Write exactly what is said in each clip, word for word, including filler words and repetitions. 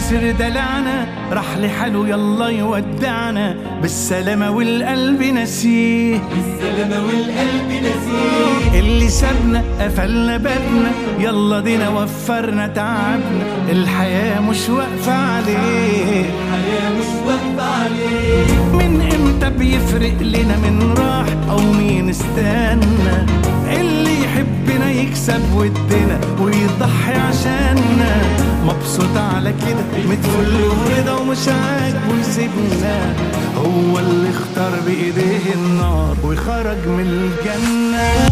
خسر دلعنا، راح لحاله يلا يودعنا، بالسلامة والقلب نسيه، بالسلامة والقلب نسيه. اللي سابنا قفلنا بابنا، يلا دينا وفرنا تعبنا، الحياة مش واقفة عليه، الحياة مش واقفة عليه. من امتى بيفرق لنا من راح او مين استنى، اللي يحبنا يكسب ودنا ويضحي عشاننا، مبسوط على كده متفل ورضا ومش عاجبه يسيبنا، هو اللي اختار بايديه النار وخرج من الجنة.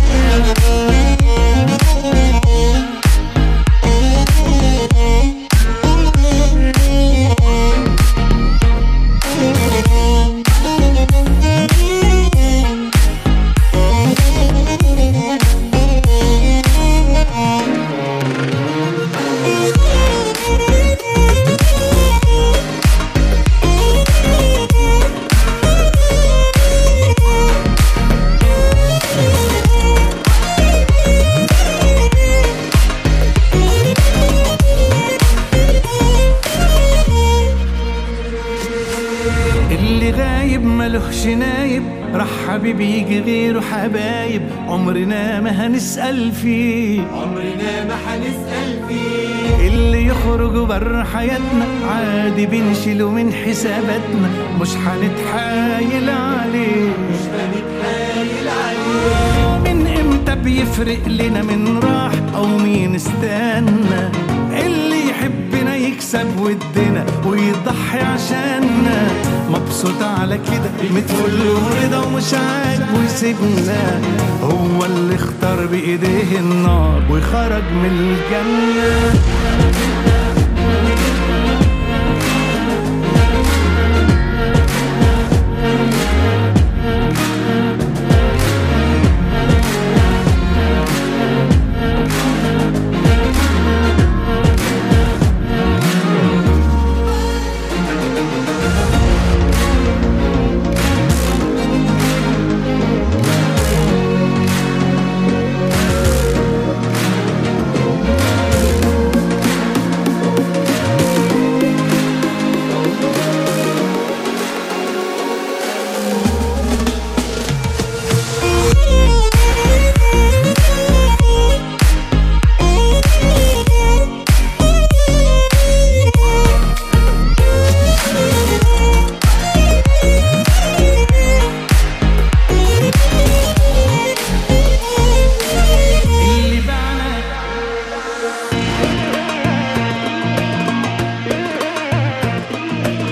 اللي غايب ملهش نايب، راح حبيبي يجي غيره حبايب، عمرنا ما هنسأل فيه، عمرنا ما هنسأل فيه. اللي يخرج بره حياتنا عادي بنشيله من حساباتنا، مش هنتحايل عليه، مش هنتحايل عليه. من امتى بيفرق لنا من راح او مين استنى، اللي يحبنا يكسب ودنا ويضحي عشاننا، مبسوط على كده متفل ورضا ومش عاجبه يسيبنا، هو اللي اختار بايديه النار وخرج من الجنة.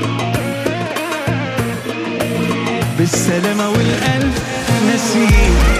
بالسلامة والقلب نسيه.